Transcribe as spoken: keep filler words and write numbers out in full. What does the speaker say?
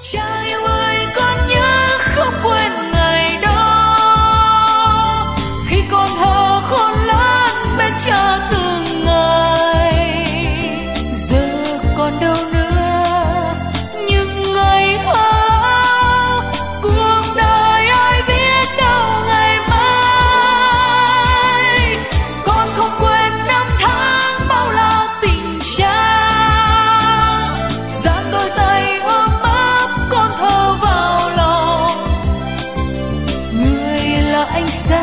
Cha yêu ơi, con nhớ không quên ngày đó khi con thơ khôn lớn bên cha từng ngày. Giờ còn đâu nữa những ngày hao, cuộc đời ai biết đâu ngày mai. Con không quên năm tháng bao la tình cha, dang đôi tay ôm ấp con thơ vào lòng. Người là ánh sáng